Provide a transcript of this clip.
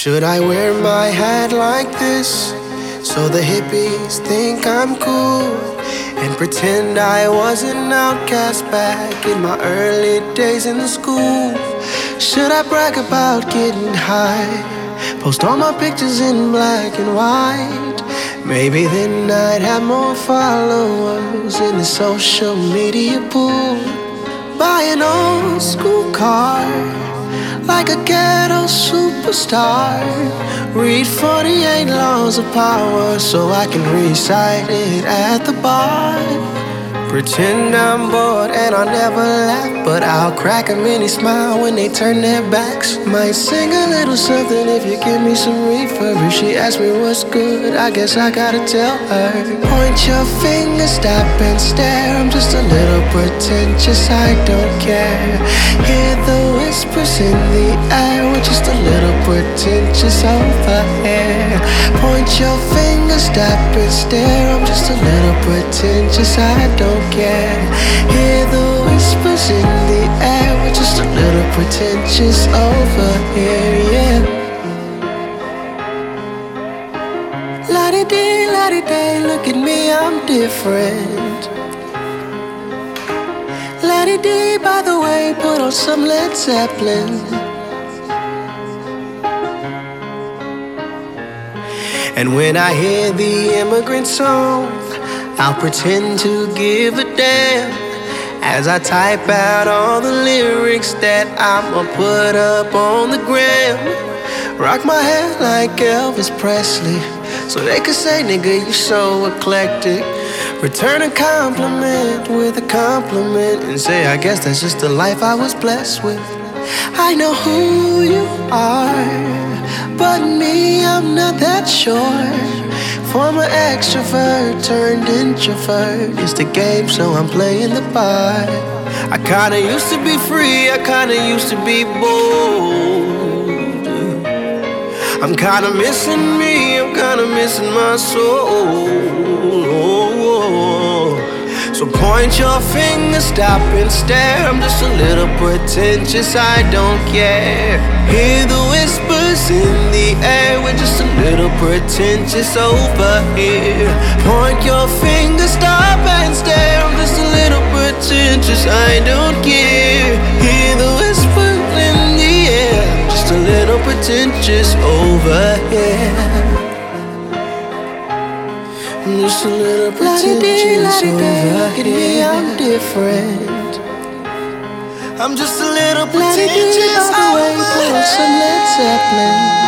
Should I wear my hat like this so the hippies think I'm cool and pretend I was an outcast back in my early days in the school? Should I brag about getting high, post all my pictures in black and white? Maybe then I'd have more followers in the social media pool. Buy an old school car like a ghetto superstar. Read 48 laws of power so I can recite it at the bar. Pretend I'm bored and I'll never laugh, but I'll crack a mini smile when they turn their backs. Might sing a little something if you give me some refurb. If she asks me what's good, I guess I gotta tell her. Point your finger, stop and stare. I'm just a little pretentious, I don't care. Hear the whispers in the air. We're just a little pretentious over here. Point your finger, stop and stare. I'm just a little pretentious, I don't care. Hear the whispers in the air. We're just a little pretentious over here, yeah. La-di-dee, la-di-day, look at me, I'm different. La-di-dee, by the way, put on some Led Zeppelin. And when I hear the immigrant song, I'll pretend to give a damn as I type out all the lyrics that I'ma put up on the gram. Rock my hair like Elvis Presley so they could say, nigga, you so eclectic. Return a compliment with a compliment and say, I guess that's just the life I was blessed with. I know who you are, but me, I'm not that sure. Former extrovert turned introvert. It's the game, so I'm playing the part. I kinda used to be free, I kinda used to be bold. I'm kinda missing me, I'm kinda missing my soul. So point your finger, stop and stare. I'm just a little pretentious, I don't care. Hear the whispers in the air. We're just a little pretentious over here. Point your finger, stop and stare. I'm just a little pretentious, I don't care. Hear the whispers in the air. Just a little pretentious over here. I'm just a little pretentious over here. I'm different. I'm just a little pretentious over here. Put on some Led Zeppelin.